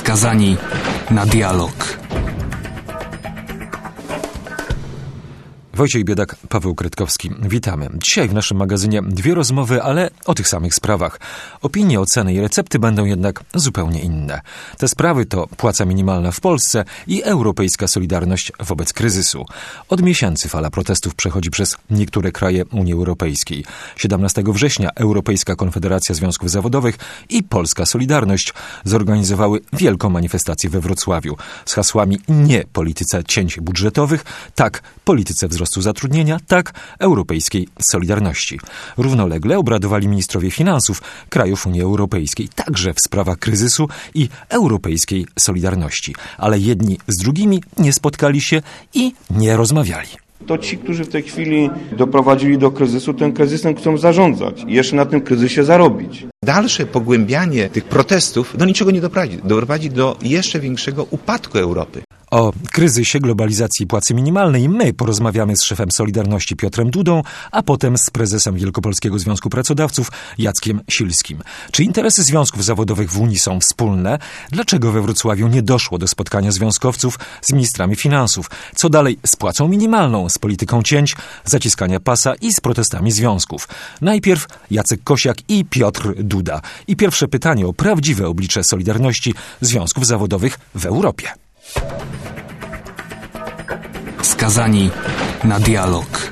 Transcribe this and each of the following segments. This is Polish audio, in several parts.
Skazani na dialog. Wojciech Biedak, Paweł Krytkowski. Witamy. Dzisiaj w naszym magazynie dwie rozmowy, ale o tych samych sprawach. Opinie, oceny i recepty będą jednak zupełnie inne. Te sprawy to płaca minimalna w Polsce i europejska solidarność wobec kryzysu. Od miesięcy fala protestów przechodzi przez niektóre kraje Unii Europejskiej. 17 września Europejska Konfederacja Związków Zawodowych i Polska Solidarność zorganizowały wielką manifestację we Wrocławiu z hasłami nie polityce cięć budżetowych, tak polityce wzrostu zatrudnienia, tak europejskiej solidarności. Równolegle obradowali ministrowie finansów krajów Unii Europejskiej, także w sprawach kryzysu i europejskiej solidarności. Ale jedni z drugimi nie spotkali się i nie rozmawiali. To ci, którzy w tej chwili doprowadzili do kryzysu, tym kryzysem chcą zarządzać i jeszcze na tym kryzysie zarobić. Dalsze pogłębianie tych protestów do niczego nie doprowadzi. Doprowadzi do jeszcze większego upadku Europy. O kryzysie, globalizacji i płacy minimalnej my porozmawiamy z szefem Solidarności Piotrem Dudą, a potem z prezesem Wielkopolskiego Związku Pracodawców Jackiem Silskim. Czy interesy związków zawodowych w Unii są wspólne? Dlaczego we Wrocławiu nie doszło do spotkania związkowców z ministrami finansów? Co dalej z płacą minimalną, z polityką cięć, zaciskania pasa i z protestami związków? Najpierw Jacek Kosiak i Piotr Duda. I pierwsze pytanie o prawdziwe oblicze Solidarności związków zawodowych w Europie. Skazani na dialog.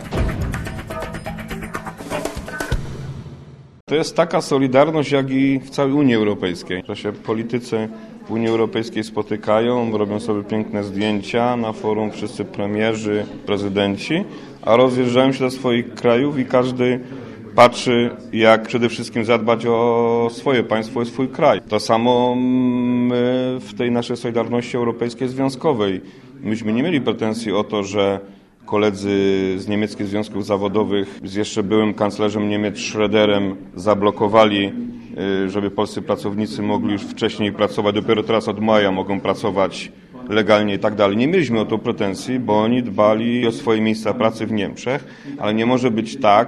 To jest taka solidarność, jak i w całej Unii Europejskiej, że się politycy w Unii Europejskiej spotykają, robią sobie piękne zdjęcia na forum, wszyscy premierzy, prezydenci, a rozjeżdżają się do swoich krajów i każdy patrzy, jak przede wszystkim zadbać o swoje państwo i swój kraj. To samo my w tej naszej Solidarności Europejskiej Związkowej. Myśmy nie mieli pretensji o to, że koledzy z niemieckich związków zawodowych z jeszcze byłym kanclerzem Niemiec Schröderem zablokowali, żeby polscy pracownicy mogli już wcześniej pracować, dopiero teraz od maja mogą pracować legalnie i tak dalej. Nie mieliśmy o to pretensji, bo oni dbali o swoje miejsca pracy w Niemczech, ale nie może być tak,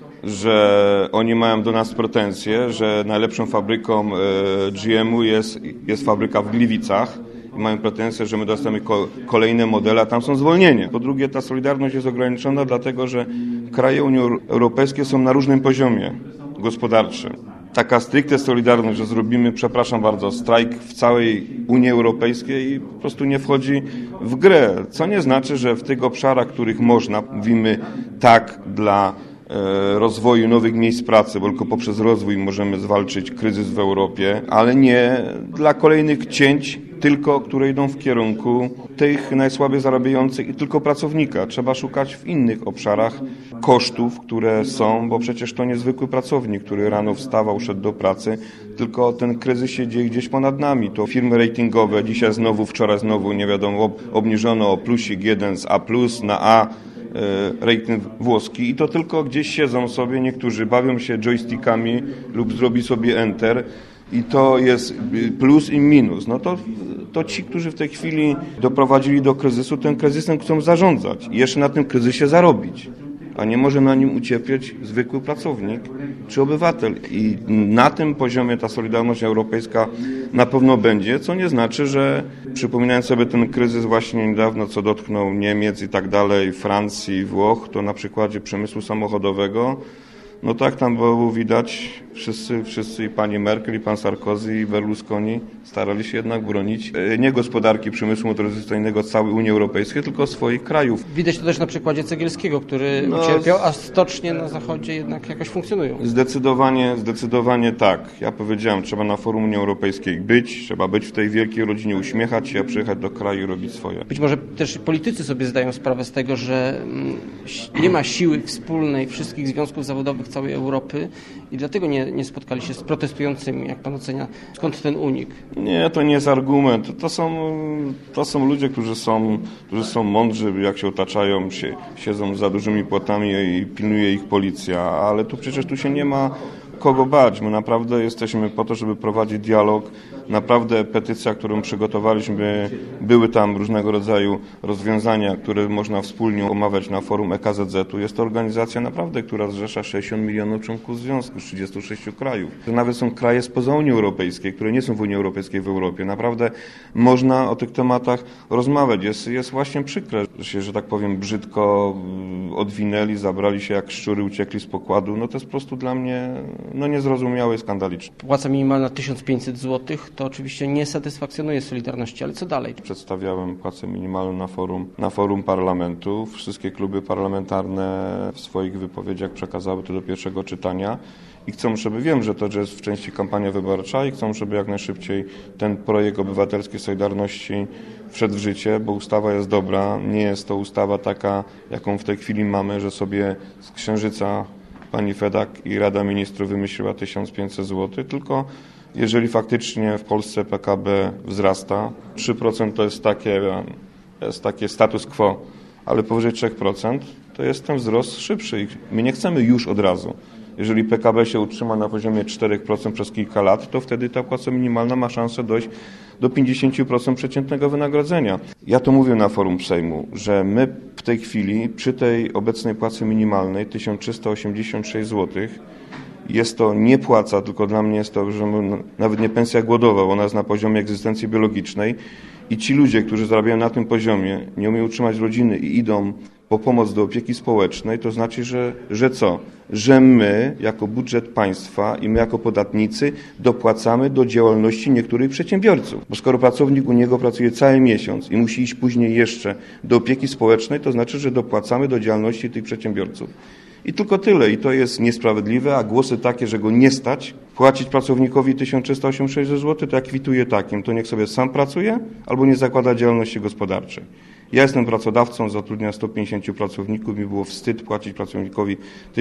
że oni mają do nas pretensje, że najlepszą fabryką GM-u jest fabryka w Gliwicach i mają pretensje, że my dostajemy kolejne modele, a tam są zwolnienia. Po drugie, ta solidarność jest ograniczona, dlatego że kraje Unii Europejskiej są na różnym poziomie gospodarczym. Taka stricte solidarność, że zrobimy, przepraszam bardzo, strajk w całej Unii Europejskiej po prostu nie wchodzi w grę. Co nie znaczy, że w tych obszarach, których można, mówimy tak dla rozwoju nowych miejsc pracy, bo tylko poprzez rozwój możemy zwalczyć kryzys w Europie, ale nie dla kolejnych cięć, tylko które idą w kierunku tych najsłabiej zarabiających i tylko pracownika. Trzeba szukać w innych obszarach kosztów, które są, bo przecież to niezwykły pracownik, który rano wstawał, szedł do pracy, tylko ten kryzys się dzieje gdzieś ponad nami. To firmy ratingowe, dzisiaj znowu, wczoraj znowu, nie wiadomo, obniżono o plusik 1 z A+, na A, rating włoski i to tylko gdzieś siedzą sobie, niektórzy bawią się joystickami lub zrobi sobie enter i to jest plus i minus. No to ci, którzy w tej chwili doprowadzili do kryzysu, tym kryzysem chcą zarządzać i jeszcze na tym kryzysie zarobić, a nie może na nim ucierpieć zwykły pracownik czy obywatel. I na tym poziomie ta Solidarność Europejska na pewno będzie, co nie znaczy, że przypominając sobie ten kryzys właśnie niedawno, co dotknął Niemiec i tak dalej, Francji, Włoch, to na przykładzie przemysłu samochodowego, no tak tam było widać, wszyscy i pani Merkel, i pan Sarkozy, i Berlusconi starali się jednak bronić nie gospodarki przemysłu motoryzacyjnego całej Unii Europejskiej, tylko swoich krajów. Widać to też na przykładzie Cegielskiego, który ucierpiał, a stocznie na zachodzie jednak jakoś funkcjonują. Zdecydowanie tak. Ja powiedziałem, trzeba na forum Unii Europejskiej być, trzeba być w tej wielkiej rodzinie, uśmiechać się, a przyjechać do kraju i robić swoje. Być może też politycy sobie zdają sprawę z tego, że nie ma siły wspólnej wszystkich związków zawodowych całej Europy i dlatego nie spotkali się z protestującymi, jak pan ocenia. Skąd ten unik? Nie, to nie jest argument. To są ludzie, którzy są mądrzy, jak się otaczają, siedzą za dużymi płotami i pilnuje ich policja, ale tu przecież się nie ma kogo bać. My naprawdę jesteśmy po to, żeby prowadzić dialog. Naprawdę petycja, którą przygotowaliśmy, były tam różnego rodzaju rozwiązania, które można wspólnie omawiać na forum EKZZ-u. Jest to organizacja naprawdę, która zrzesza 60 milionów członków związku z 36 krajów. To nawet są kraje spoza Unii Europejskiej, które nie są w Unii Europejskiej w Europie. Naprawdę można o tych tematach rozmawiać. Jest właśnie przykre, że się, że tak powiem, brzydko odwinęli, zabrali się jak szczury, uciekli z pokładu. No to jest po prostu dla mnie niezrozumiałe i skandaliczne. Płaca minimalna 1500 zł to oczywiście nie satysfakcjonuje Solidarności, ale co dalej? Przedstawiałem płacę minimalną na forum parlamentu. Wszystkie kluby parlamentarne w swoich wypowiedziach przekazały to do pierwszego czytania i chcą, żeby wiem, że to jest w części kampania wyborcza i chcą, żeby jak najszybciej ten projekt obywatelskiej Solidarności wszedł w życie, bo ustawa jest dobra. Nie jest to ustawa taka, jaką w tej chwili mamy, że sobie z księżyca pani Fedak i Rada Ministrów wymyśliła 1500 zł, tylko jeżeli faktycznie w Polsce PKB wzrasta, 3% to jest takie status quo, ale powyżej 3% to jest ten wzrost szybszy i my nie chcemy już od razu. Jeżeli PKB się utrzyma na poziomie 4% przez kilka lat, to wtedy ta płaca minimalna ma szansę dojść do 50% przeciętnego wynagrodzenia. Ja to mówię na forum Sejmu, że my w tej chwili przy tej obecnej płacy minimalnej 1386 zł jest to nie płaca, tylko dla mnie jest to że nawet nie pensja głodowa, bo ona jest na poziomie egzystencji biologicznej i ci ludzie, którzy zarabiają na tym poziomie, nie umieją utrzymać rodziny i idą po pomoc do opieki społecznej, to znaczy, że co? Że my jako budżet państwa i my jako podatnicy dopłacamy do działalności niektórych przedsiębiorców. Bo skoro pracownik u niego pracuje cały miesiąc i musi iść później jeszcze do opieki społecznej, to znaczy, że dopłacamy do działalności tych przedsiębiorców. I tylko tyle. I to jest niesprawiedliwe, a głosy takie, że go nie stać, płacić pracownikowi 1386 zł, to ja kwituję takim. To niech sobie sam pracuje albo nie zakłada działalności gospodarczej. Ja jestem pracodawcą, zatrudniam 150 pracowników, mi było wstyd płacić pracownikowi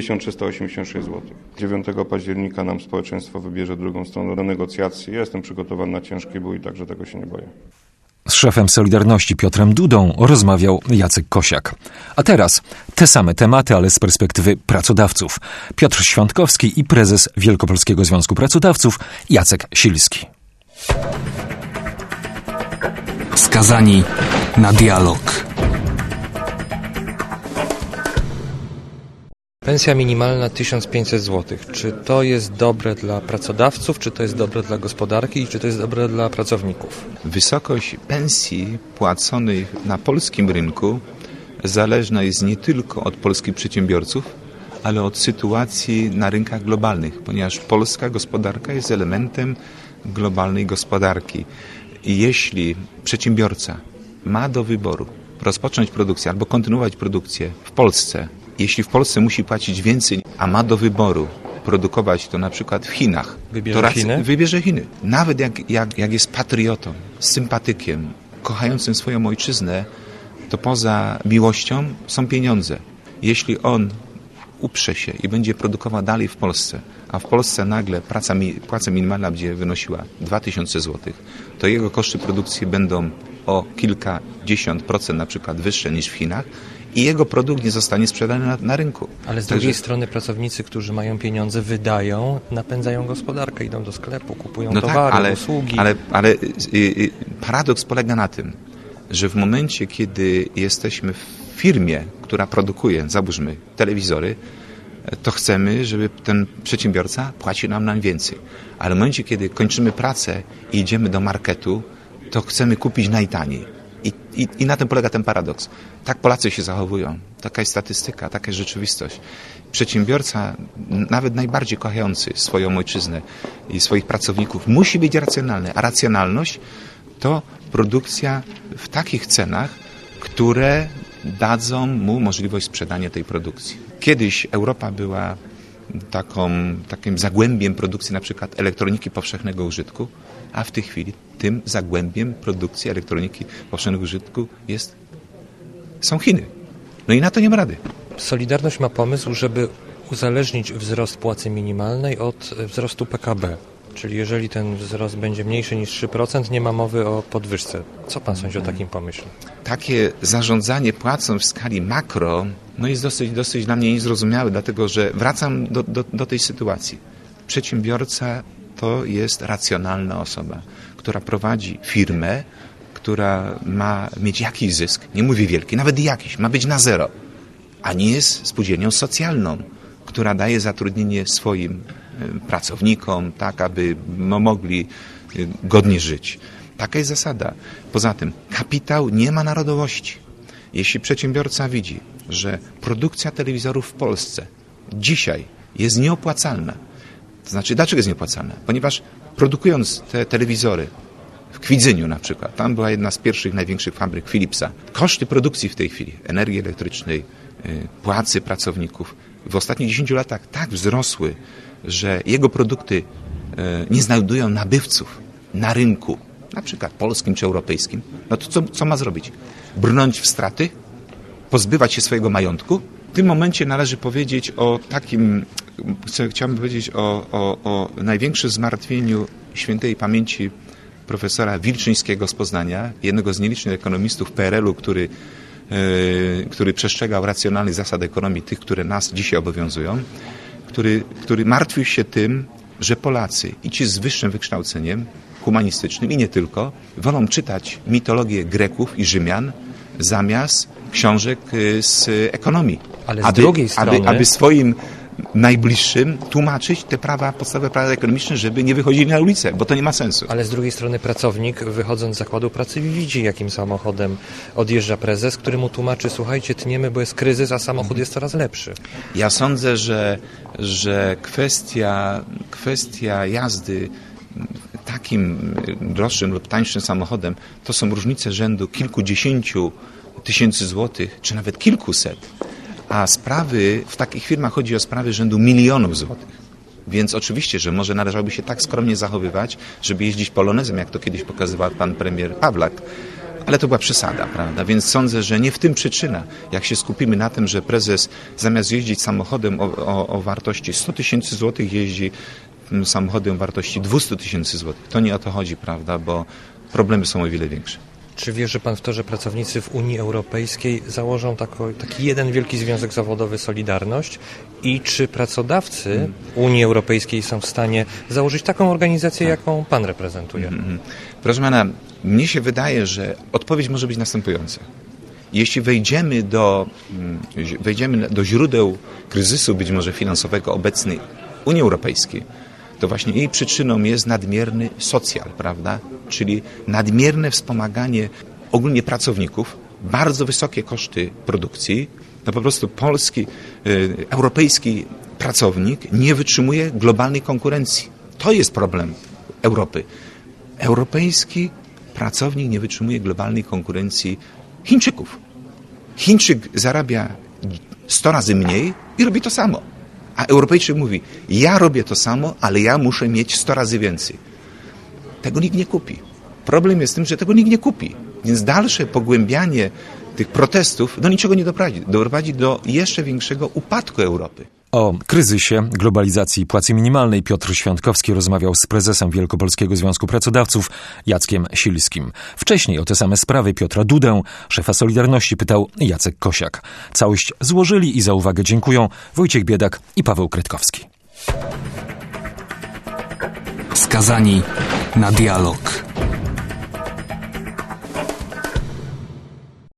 1386 zł. 9 października nam społeczeństwo wybierze drugą stronę do negocjacji. Ja jestem przygotowany na ciężki bój, także tego się nie boję. Z szefem Solidarności Piotrem Dudą rozmawiał Jacek Kosiak. A teraz te same tematy, ale z perspektywy pracodawców. Piotr Świątkowski i prezes Wielkopolskiego Związku Pracodawców Jacek Silski. Skazani na dialog. Pensja minimalna 1500 zł. Czy to jest dobre dla pracodawców, czy to jest dobre dla gospodarki i czy to jest dobre dla pracowników? Wysokość pensji płaconych na polskim rynku zależna jest nie tylko od polskich przedsiębiorców, ale od sytuacji na rynkach globalnych, ponieważ polska gospodarka jest elementem globalnej gospodarki. I jeśli przedsiębiorca ma do wyboru rozpocząć produkcję albo kontynuować produkcję w Polsce, jeśli w Polsce musi płacić więcej, a ma do wyboru produkować to na przykład w Chinach, wybierze Chiny. Nawet jak jest patriotą, sympatykiem, kochającym swoją ojczyznę, to poza miłością są pieniądze. Jeśli on uprze się i będzie produkował dalej w Polsce, a w Polsce nagle płaca minimalna będzie wynosiła 2000 zł, to jego koszty produkcji będą o kilkadziesiąt procent na przykład wyższe niż w Chinach i jego produkt nie zostanie sprzedany na rynku. Ale z drugiej strony pracownicy, którzy mają pieniądze, wydają, napędzają gospodarkę, idą do sklepu, kupują towary, usługi. Ale paradoks polega na tym, że w momencie, kiedy jesteśmy w firmie, która produkuje, załóżmy, telewizory, to chcemy, żeby ten przedsiębiorca płacił nam więcej. Ale w momencie, kiedy kończymy pracę i idziemy do marketu, to chcemy kupić najtaniej. I na tym polega ten paradoks. Tak Polacy się zachowują. Taka jest statystyka, taka jest rzeczywistość. Przedsiębiorca, nawet najbardziej kochający swoją ojczyznę i swoich pracowników, musi być racjonalny. A racjonalność to produkcja w takich cenach, które dadzą mu możliwość sprzedania tej produkcji. Kiedyś Europa była takim zagłębiem produkcji na przykład elektroniki powszechnego użytku, a w tej chwili tym zagłębiem produkcji elektroniki powszechnego użytku są Chiny. No i na to nie ma rady. Solidarność ma pomysł, żeby uzależnić wzrost płacy minimalnej od wzrostu PKB. Czyli jeżeli ten wzrost będzie mniejszy niż 3%, nie ma mowy o podwyżce. Co pan sądzi o takim pomyśle? Takie zarządzanie płacą w skali makro jest dosyć dla mnie niezrozumiałe, dlatego że wracam do tej sytuacji. Przedsiębiorca to jest racjonalna osoba, która prowadzi firmę, która ma mieć jakiś zysk, nie mówię wielki, nawet jakiś, ma być na zero, a nie jest spółdzielnią socjalną, która daje zatrudnienie swoim pracownikom, tak aby mogli godnie żyć. Taka jest zasada. Poza tym kapitał nie ma narodowości. Jeśli przedsiębiorca widzi, że produkcja telewizorów w Polsce dzisiaj jest nieopłacalna, to znaczy dlaczego jest nieopłacalna? Ponieważ produkując te telewizory w Kwidzyniu na przykład, tam była jedna z pierwszych, największych fabryk Philipsa, koszty produkcji w tej chwili, energii elektrycznej, płacy pracowników w ostatnich 10 latach tak wzrosły, że jego produkty nie znajdują nabywców na rynku, na przykład polskim czy europejskim, no to co ma zrobić? Brnąć w straty? Pozbywać się swojego majątku? W tym momencie należy powiedzieć o takim, chciałbym powiedzieć o największym zmartwieniu świętej pamięci profesora Wilczyńskiego z Poznania, jednego z nielicznych ekonomistów PRL-u, który przestrzegał racjonalnych zasad ekonomii, tych, które nas dzisiaj obowiązują, który martwił się tym, że Polacy i ci z wyższym wykształceniem humanistycznym i nie tylko, wolą czytać mitologię Greków i Rzymian zamiast książek z ekonomii. Ale z drugiej strony... aby swoim najbliższym tłumaczyć te podstawowe prawa ekonomiczne, żeby nie wychodzili na ulicę, bo to nie ma sensu. Ale z drugiej strony pracownik, wychodząc z zakładu pracy, widzi, jakim samochodem odjeżdża prezes, który mu tłumaczy, słuchajcie, tniemy, bo jest kryzys, a samochód jest coraz lepszy. Ja sądzę, że kwestia jazdy takim droższym lub tańszym samochodem to są różnice rzędu kilkudziesięciu tysięcy złotych, czy nawet kilkuset. A sprawy, w takich firmach chodzi o sprawy rzędu milionów złotych. Więc oczywiście, że może należałoby się tak skromnie zachowywać, żeby jeździć polonezem, jak to kiedyś pokazywał pan premier Pawlak. Ale to była przesada, prawda? Więc sądzę, że nie w tym przyczyna. Jak się skupimy na tym, że prezes zamiast jeździć samochodem o wartości 100 tysięcy złotych jeździ samochodem o wartości 200 tysięcy złotych. To nie o to chodzi, prawda? Bo problemy są o wiele większe. Czy wierzy pan w to, że pracownicy w Unii Europejskiej założą taki jeden wielki związek zawodowy Solidarność i czy pracodawcy Unii Europejskiej są w stanie założyć taką organizację, jaką pan reprezentuje? Proszę pana, mnie się wydaje, że odpowiedź może być następująca. Jeśli wejdziemy do źródeł kryzysu, być może finansowego obecnej Unii Europejskiej, to właśnie jej przyczyną jest nadmierny socjal, prawda? Czyli nadmierne wspomaganie ogólnie pracowników, bardzo wysokie koszty produkcji. No po prostu europejski pracownik nie wytrzymuje globalnej konkurencji. To jest problem Europy. Europejski pracownik nie wytrzymuje globalnej konkurencji Chińczyków. Chińczyk zarabia 100 razy mniej i robi to samo. A Europejczyk mówi, ja robię to samo, ale ja muszę mieć 100 razy więcej. Tego nikt nie kupi. Problem jest w tym, że tego nikt nie kupi. Więc dalsze pogłębianie tych protestów do niczego nie doprowadzi. Doprowadzi do jeszcze większego upadku Europy. O kryzysie, globalizacji i płacy minimalnej Piotr Świątkowski rozmawiał z prezesem Wielkopolskiego Związku Pracodawców Jackiem Silskim. Wcześniej o te same sprawy Piotra Dudę, szefa Solidarności, pytał Jacek Kosiak. Całość złożyli i za uwagę dziękują Wojciech Biedak i Paweł Krytkowski. Skazani na dialog.